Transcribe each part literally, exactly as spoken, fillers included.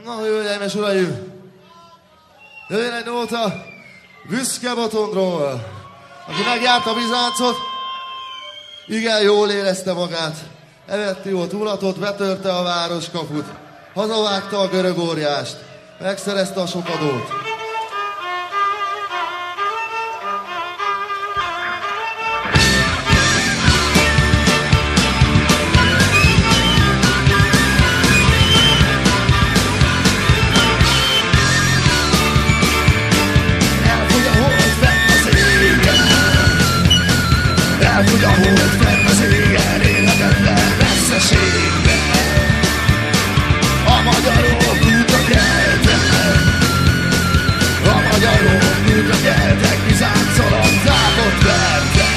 Na, hölgyeim és uraim! Jöjjön egy nóta Büszke Botondról, aki megjárta Bizáncot, igen jól érezte magát, evett jó túlatot, betörte a városkaput, hazavágta a görög óriást, megszerezte a sok adót. Elfogy a hold fenn az égen, életetlen veszteségben. A magyarok útra keltek, a magyarok útra keltek, Bizánc alatt tábot vertek.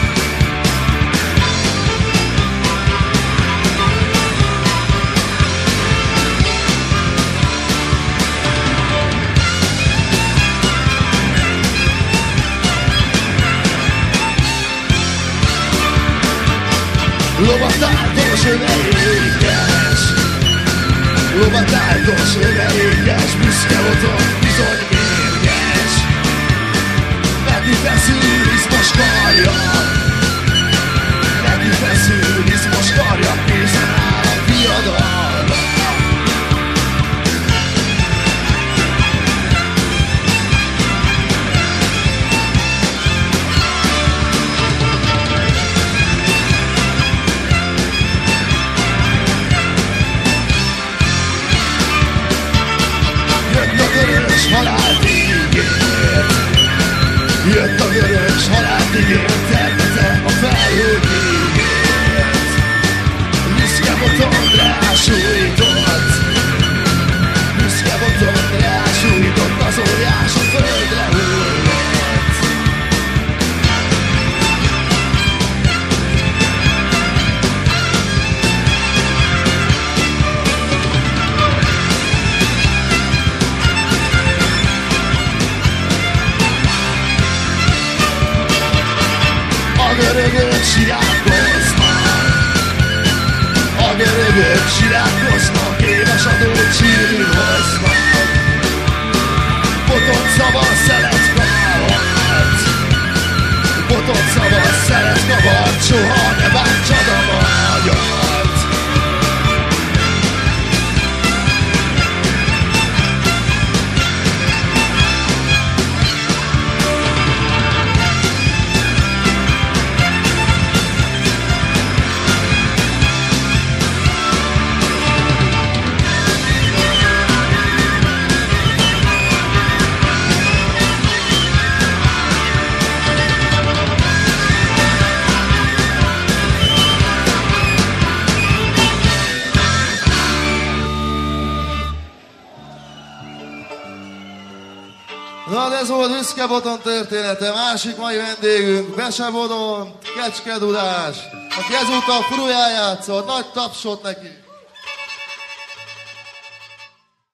Lovatárdos överékes, lovatárdos överékes, büszke Botond bizony mérges. Neki feszül izmos karja, neki feszül izmos karja, készen áll a diadalma. Halált ígért, jött a vörös, halált ígért, termete a felhők ígért. Büszke Botond rásújtott, büszke Botond rásújtott, az óriás a földre hullott. A görögök sirákoznak, a görögök sirákoznak, éves adót sírni hoznak. Botond szabad szelet kavart, Botond szabad szelet kavart, soha ne bántsad a magyart. Na, ez volt Büszke Botond története. Másik mai vendégünk Bese Bodon, Kecske Dudás, aki ezúttal Fruján játszott. Nagy tapsot neki!